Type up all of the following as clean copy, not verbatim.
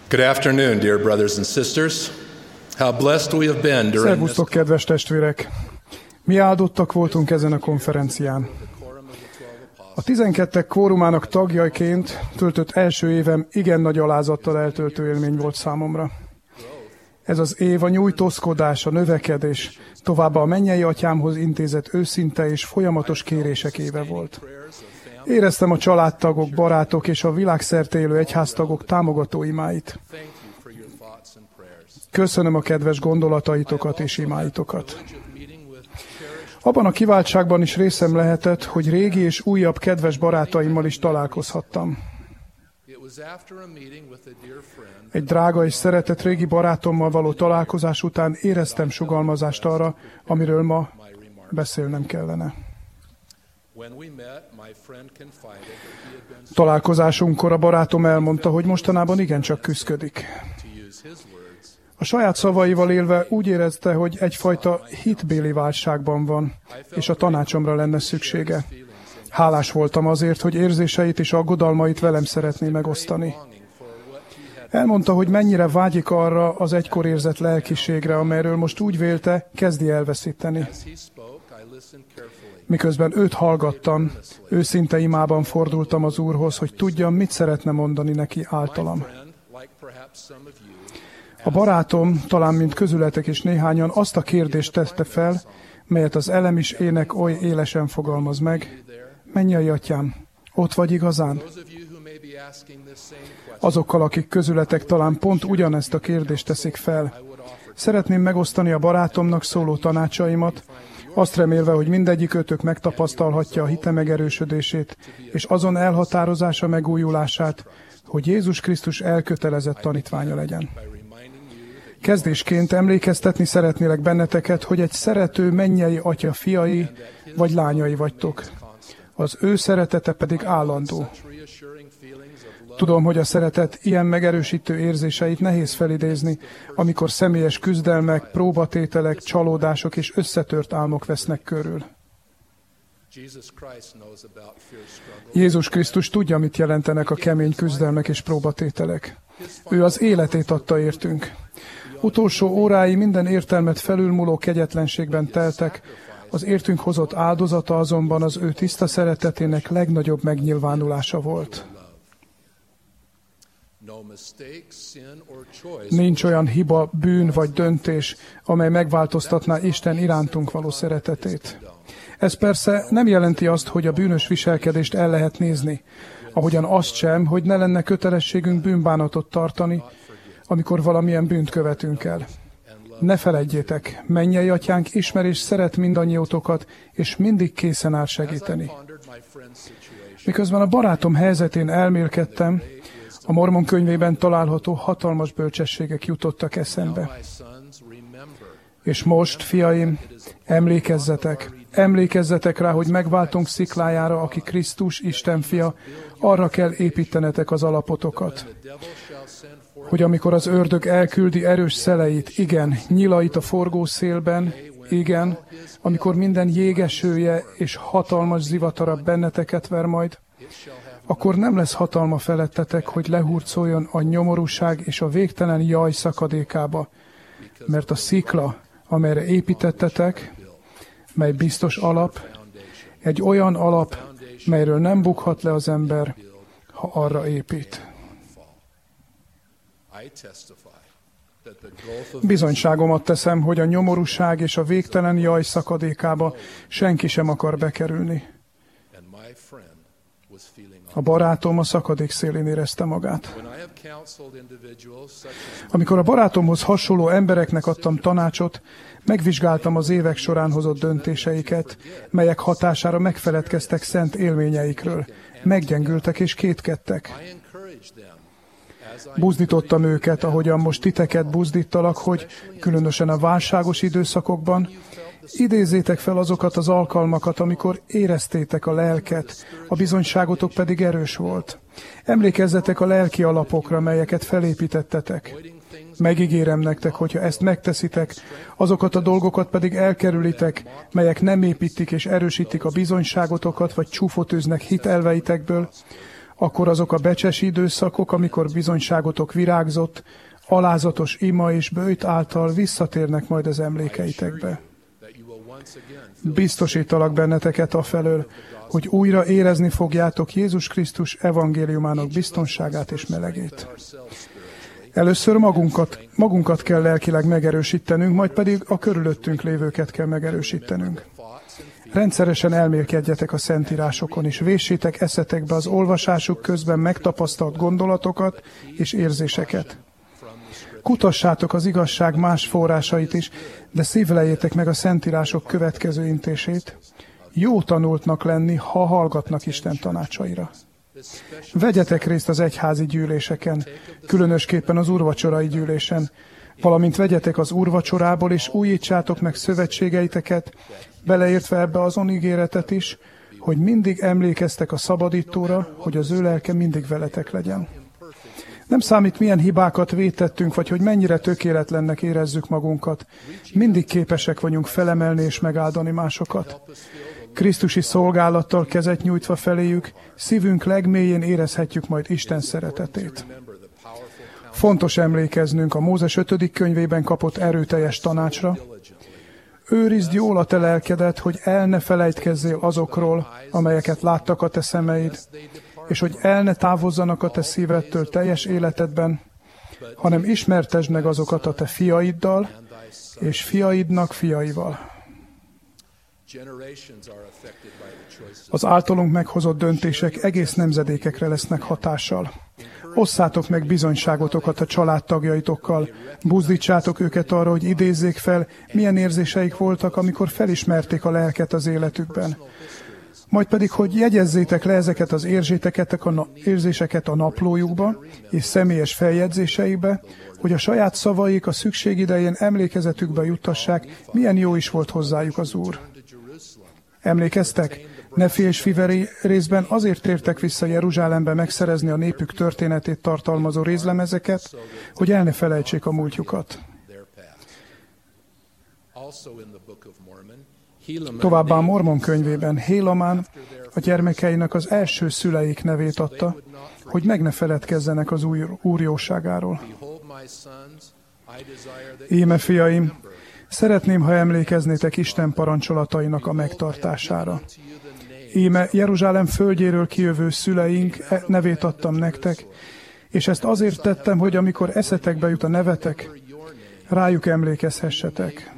Good afternoon, dear brothers and sisters. How blessed we have been during this. Szervusztok, kedves testvérek! Mi áldottak voltunk ezen a konferencián. A 12 kvórumának tagjaiként töltött első évem igen nagy alázattal eltöltő élmény volt számomra. Ez az év a nyújtózkodás, a növekedés, továbbá a mennyei atyámhoz intézett őszinte és folyamatos kérések éve volt. Éreztem a családtagok, barátok és a világszerte élő egyháztagok támogató imáit. Köszönöm a kedves gondolataitokat és imáitokat. Abban a kiváltságban is részem lehetett, hogy régi és újabb kedves barátaimmal is találkozhattam. Egy drága és szeretett régi barátommal való találkozás után éreztem sugalmazást arra, amiről ma beszélnem kellene. Találkozásunkkor a barátom elmondta, hogy mostanában igencsak küszködik. A saját szavaival élve úgy érezte, hogy egyfajta hitbéli válságban van, és a tanácsomra lenne szüksége. Hálás voltam azért, hogy érzéseit és aggodalmait velem szeretné megosztani. Elmondta, hogy mennyire vágyik arra az egykor érzett lelkiségre, amelyről most úgy vélte, kezdi elveszíteni. Miközben őt hallgattam, őszinte imában fordultam az Úrhoz, hogy tudjam, mit szeretne mondani neki általam. A barátom, talán mint közületek is néhányan, azt a kérdést tette fel, melyet az elemis ének oly élesen fogalmaz meg: mennyei atyám, ott vagy igazán? Azokkal, akik közületek talán pont ugyanezt a kérdést teszik fel. Szeretném megosztani a barátomnak szóló tanácsaimat, azt remélve, hogy mindegyik ötök megtapasztalhatja a hite megerősödését, és azon elhatározása megújulását, hogy Jézus Krisztus elkötelezett tanítványa legyen. Kezdésként emlékeztetni szeretnélek benneteket, hogy egy szerető mennyei atya fiai vagy lányai vagytok. Az ő szeretete pedig állandó. Tudom, hogy a szeretet ilyen megerősítő érzéseit nehéz felidézni, amikor személyes küzdelmek, próbatételek, csalódások és összetört álmok vesznek körül. Jézus Krisztus tudja, mit jelentenek a kemény küzdelmek és próbatételek. Ő az életét adta értünk. Utolsó órái minden értelmet felülmúló kegyetlenségben teltek, az értünk hozott áldozata azonban az ő tiszta szeretetének legnagyobb megnyilvánulása volt. Nincs olyan hiba, bűn vagy döntés, amely megváltoztatná Isten irántunk való szeretetét. Ez persze nem jelenti azt, hogy a bűnös viselkedést el lehet nézni, ahogyan azt sem, hogy ne lenne kötelességünk bűnbánatot tartani, amikor valamilyen bűnt követünk el. Ne feledjétek, mennyei atyánk ismer és szeret mindannyiótokat, és mindig készen áll segíteni. Miközben a barátom helyzetén elmélkedtem, a Mormon könyvében található hatalmas bölcsességek jutottak eszembe. És most, fiaim, emlékezzetek rá, hogy megváltunk sziklájára, aki Krisztus, Isten fia, arra kell építenetek az alapotokat. Hogy amikor az ördög elküldi erős szeleit, igen, nyilait a forgó szélben, igen, amikor minden jégesője és hatalmas zivatara benneteket ver majd, akkor nem lesz hatalma felettetek, hogy lehurcoljon a nyomorúság és a végtelen jaj szakadékába, mert a szikla, amelyre építettetek, mely biztos alap, egy olyan alap, melyről nem bukhat le az ember, ha arra épít. Bizonyságomat teszem, hogy a nyomorúság és a végtelen jaj szakadékába senki sem akar bekerülni. A barátom a szakadék szélén érezte magát. Amikor a barátomhoz hasonló embereknek adtam tanácsot, megvizsgáltam az évek során hozott döntéseiket, melyek hatására megfeledkeztek szent élményeikről, meggyengültek és kétkedtek. Buzdítottam őket, ahogyan most titeket buzdítalak, hogy különösen a válságos időszakokban idézzétek fel azokat az alkalmakat, amikor éreztétek a lelket, a bizonyságotok pedig erős volt. Emlékezzetek a lelki alapokra, melyeket felépítettetek. Megígérem nektek, hogyha ezt megteszitek, azokat a dolgokat pedig elkerülitek, melyek nem építik és erősítik a bizonyságotokat, vagy csúfot űznek hitelveitekből, Akkor azok a becses időszakok, amikor bizonyságotok virágzott, alázatos ima és böjt által visszatérnek majd az emlékeitekbe. Biztosítalak benneteket afelől, hogy újra érezni fogjátok Jézus Krisztus evangéliumának biztonságát és melegét. Először magunkat kell lelkileg megerősítenünk, majd pedig a körülöttünk lévőket kell megerősítenünk. Rendszeresen elmélkedjetek a szentírásokon, és véssétek eszetekbe az olvasásuk közben megtapasztalt gondolatokat és érzéseket. Kutassátok az igazság más forrásait is, de szívlejétek meg a szentírások következő intését. Jó tanultnak lenni, ha hallgatnak Isten tanácsaira. Vegyetek részt az egyházi gyűléseken, különösképpen az úrvacsorai gyűlésen, valamint vegyetek az úrvacsorából, és újítsátok meg szövetségeiteket, beleértve ebbe azon ígéretet is, hogy mindig emlékeztek a szabadítóra, hogy az ő lelke mindig veletek legyen. Nem számít, milyen hibákat vétettünk, vagy hogy mennyire tökéletlennek érezzük magunkat. Mindig képesek vagyunk felemelni és megáldani másokat. Krisztusi szolgálattal kezet nyújtva feléjük, szívünk legmélyén érezhetjük majd Isten szeretetét. Fontos emlékeznünk a Mózes 5. könyvében kapott erőteljes tanácsra. Őrizd jól a te lelkedet, hogy el ne felejtkezzél azokról, amelyeket láttak a te szemeid, és hogy el ne távozzanak a te szívedtől teljes életedben, hanem ismertesd meg azokat a te fiaiddal, és fiaidnak fiaival. Az általunk meghozott döntések egész nemzedékekre lesznek hatással. Osszátok meg bizonyságotokat a családtagjaitokkal, buzdítsátok őket arra, hogy idézzék fel, milyen érzéseik voltak, amikor felismerték a lelket az életükben. Majd pedig, hogy jegyezzétek le ezeket az érzéseket a naplójukba és személyes feljegyzéseikbe, hogy a saját szavaik a szükség idején emlékezetükbe juttassák, milyen jó is volt hozzájuk az Úr. Emlékeztek? Nefi és Fiveri részben azért tértek vissza Jeruzsálembe megszerezni a népük történetét tartalmazó rézlemezeket, hogy el ne felejtsék a múltjukat. Továbbá a Mormon könyvében Hélamán a gyermekeinek az első szüleik nevét adta, hogy meg ne feledkezzenek az Úr jóságáról. Íme, fiaim, szeretném, ha emlékeznétek Isten parancsolatainak a megtartására. Íme, Jeruzsálem földjéről kijövő szüleink nevét adtam nektek, és ezt azért tettem, hogy amikor eszetekbe jut a nevetek, rájuk emlékezhessetek.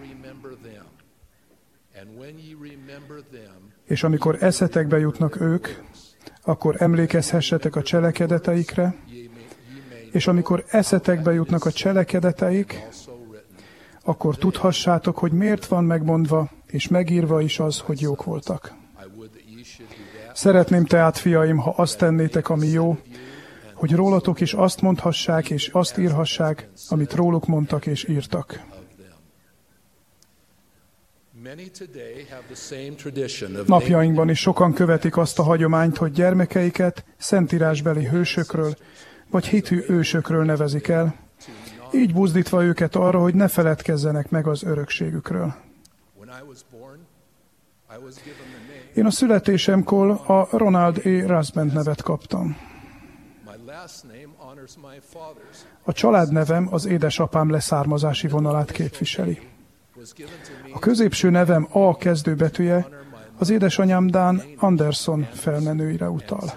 És amikor eszetekbe jutnak ők, akkor emlékezhessetek a cselekedeteikre, és amikor eszetekbe jutnak a cselekedeteik, akkor tudhassátok, hogy miért van megmondva, és megírva is az, hogy jók voltak. Szeretném tehát, fiaim, ha azt tennétek, ami jó, hogy rólatok is azt mondhassák, és azt írhassák, amit róluk mondtak és írtak. Napjainkban is sokan követik azt a hagyományt, hogy gyermekeiket szentírásbeli hősökről, vagy hitű ősökről nevezik el, így buzdítva őket arra, hogy ne feledkezzenek meg az örökségükről. Én a születésemkor a Ronald A. Rasband nevet kaptam. A családnevem az édesapám leszármazási vonalát képviseli. A középső nevem A kezdőbetűje az édesanyám Dan Anderson felmenőire utal.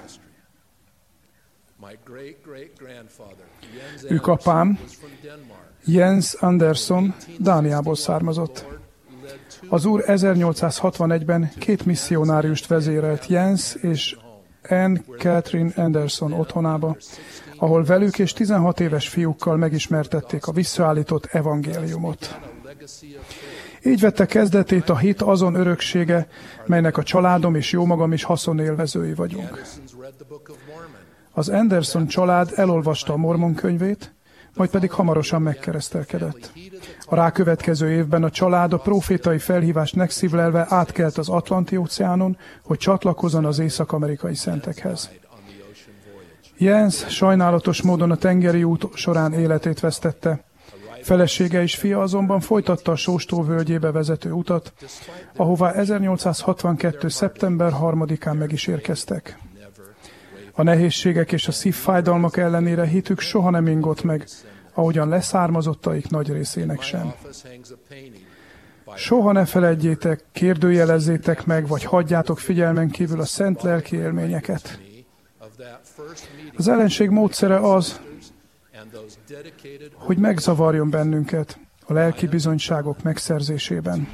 Ők apám, Jens Anderson, Dániából származott. Az Úr 1861-ben 2 misszionáriust vezérelt Jens és Anne Catherine Anderson otthonába, ahol velük és 16 éves fiúkkal megismertették a visszaállított evangéliumot. Így vette kezdetét a hit azon öröksége, melynek a családom és jómagam is haszonélvezői vagyunk. Az Anderson család elolvasta a Mormon könyvét, majd pedig hamarosan megkeresztelkedett. A rákövetkező évben a család a prófétai felhívást megszívlelve átkelt az Atlanti-óceánon, hogy csatlakozzon az észak-amerikai szentekhez. Jens sajnálatos módon a tengeri út során életét vesztette. Felesége és fia azonban folytatta a Sóstó völgyébe vezető utat, ahová 1862. szeptember 3-án meg is érkeztek. A nehézségek és a szívfájdalmak ellenére hitük soha nem ingott meg, ahogyan leszármazottaik nagy részének sem. Soha ne feledjétek, kérdőjelezzétek meg, vagy hagyjátok figyelmen kívül a szent lelki élményeket. Az ellenség módszere az, hogy megzavarjon bennünket a lelki bizonyságok megszerzésében.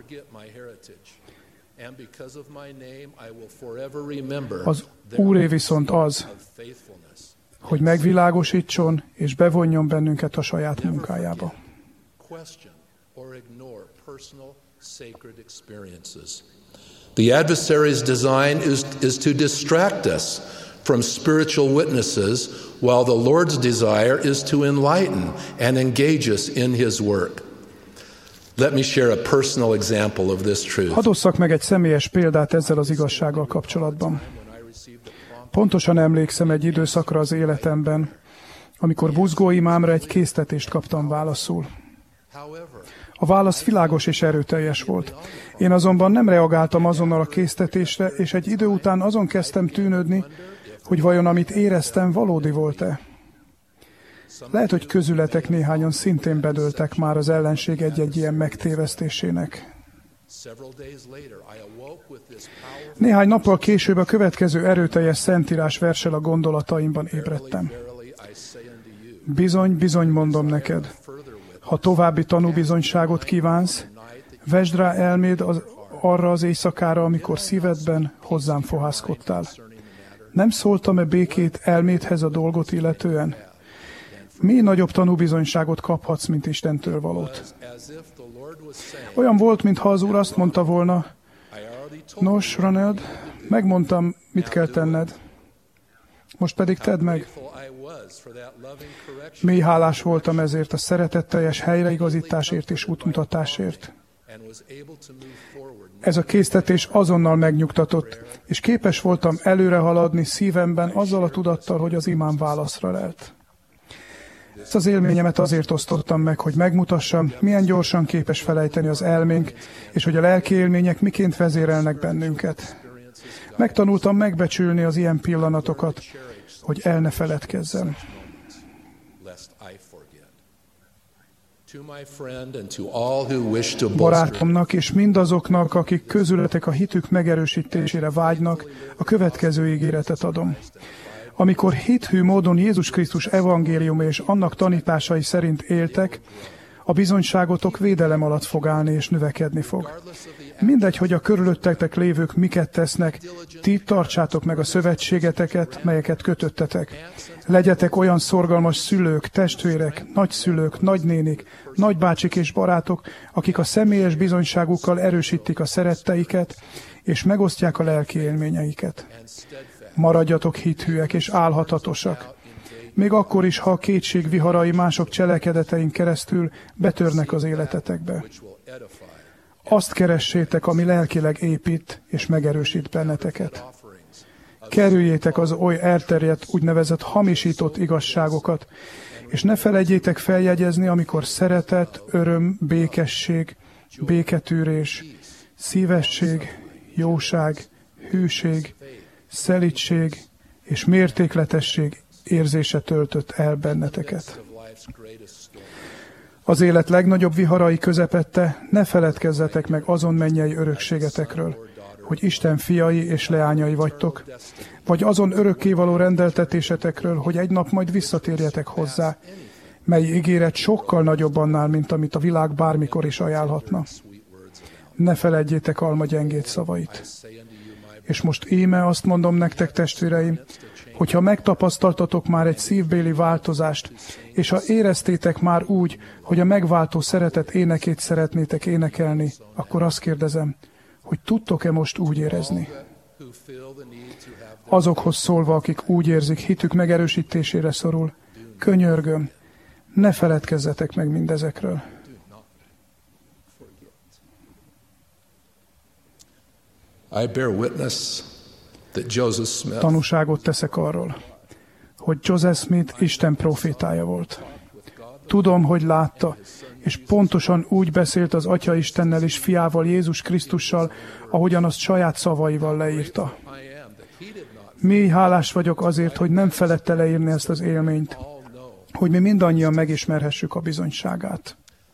Az Úré viszont az, hogy megvilágosítson és bevonjon bennünket a saját munkájába. The adversary's design is to distract us from spiritual witnesses, while the Lord's desire is to enlighten and engage us in His work. Let me share a personal example of this truth. Hadd osszak meg egy személyes példát ezzel az igazsággal kapcsolatban. Pontosan emlékszem egy időszakra az életemben, amikor buzgó imámra egy késztetést kaptam válaszul. A válasz világos és erőteljes volt. Én azonban nem reagáltam azonnal a késztetésre, és egy idő után azon kezdtem tűnődni, hogy vajon amit éreztem, valódi volt-e. Lehet, hogy közületek néhányan szintén bedőltek már az ellenség egy-egy ilyen megtévesztésének. Néhány nappal később a következő erőteljes szentírás verssel a gondolataimban ébredtem. Bizony, bizony mondom neked, ha további tanúbizonyságot kívánsz, vesd rá elméd arra az éjszakára, amikor szívedben hozzám fohászkodtál. Nem szóltam-e békét elmédhez a dolgot illetően? Mi nagyobb tanúbizonyságot kaphatsz, mint Istentől valót? Olyan volt, mintha az Úr azt mondta volna, nos, Ronald, megmondtam, mit kell tenned. Most pedig tedd meg. Mély hálás voltam ezért a szeretetteljes helyreigazításért és útmutatásért. Ez a késztetés azonnal megnyugtatott, és képes voltam előre haladni szívemben azzal a tudattal, hogy az imám válaszra lelt. Ezt az élményemet azért osztottam meg, hogy megmutassam, milyen gyorsan képes felejteni az elménk, és hogy a lelki élmények miként vezérelnek bennünket. Megtanultam megbecsülni az ilyen pillanatokat, hogy el ne feledkezzem. Barátomnak és mindazoknak, akik közületek a hitük megerősítésére vágynak, a következő ígéretet adom. Amikor hithű módon Jézus Krisztus evangéliuma és annak tanításai szerint éltek, a bizonyságotok védelem alatt fog állni és növekedni fog. Mindegy, hogy a körülöttetek lévők miket tesznek, ti tartsátok meg a szövetségeteket, melyeket kötöttetek. Legyetek olyan szorgalmas szülők, testvérek, nagyszülők, nagynénik, nagybácsik és barátok, akik a személyes bizonyságukkal erősítik a szeretteiket, és megosztják a lelki élményeiket. Maradjatok hithűek és álhatatosak. Még akkor is, ha a kétség viharai mások cselekedetein keresztül betörnek az életetekbe. Azt keressétek, ami lelkileg épít és megerősít benneteket. Kerüljétek az oly elterjedt, úgynevezett hamisított igazságokat, és ne felejtjétek feljegyezni, amikor szeretet, öröm, békesség, béketűrés, szívesség, jóság, hűség, szelídség és mértékletesség érzése töltött el benneteket. Az élet legnagyobb viharai közepette ne feledkezzetek meg azon mennyei örökségetekről, hogy Isten fiai és leányai vagytok, vagy azon örökkévaló rendeltetésetekről, hogy egy nap majd visszatérjetek hozzá, mely ígéret sokkal nagyobb annál, mint amit a világ bármikor is ajánlhatna. Ne feledjétek alma gyengét szavait. És most íme azt mondom nektek, testvéreim, hogyha megtapasztaltatok már egy szívbéli változást, és ha éreztétek már úgy, hogy a megváltó szeretet énekét szeretnétek énekelni, akkor azt kérdezem, hogy tudtok-e most úgy érezni? Azokhoz szólva, akik úgy érzik, hitük megerősítésére szorul, könyörgöm, ne feledkezzetek meg mindezekről. I bear witness that Joseph Smith, tanúságot teszek arról, hogy Joseph Smith Isten profétája volt. Tudom, hogy látta, és pontosan úgy beszélt az Atya Istennel és Fiával, Jézus Krisztussal, ahogyan azt saját szavaival leírta. Mély hálás vagyok azért, hogy nem felette leírni ezt az élményt, hogy mi mindannyian megismerhessük a bizonyságát.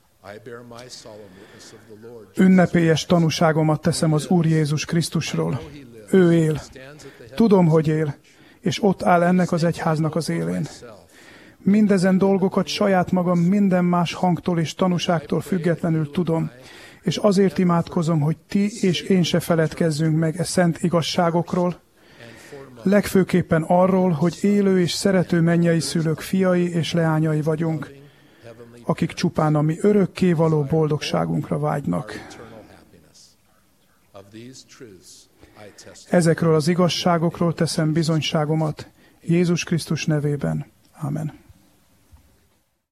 Ünnepélyes tanúságomat teszem az Úr Jézus Krisztusról. Ő él. Tudom, hogy él, és ott áll ennek az egyháznak az élén. Mindezen dolgokat saját magam minden más hangtól és tanúságtól függetlenül tudom, és azért imádkozom, hogy ti és én se feledkezzünk meg e szent igazságokról, legfőképpen arról, hogy élő és szerető mennyei szülők fiai és leányai vagyunk, akik csupán a mi örökkévaló boldogságunkra vágynak. Ezekről az igazságokról teszem bizonyságomat Jézus Krisztus nevében. Amen.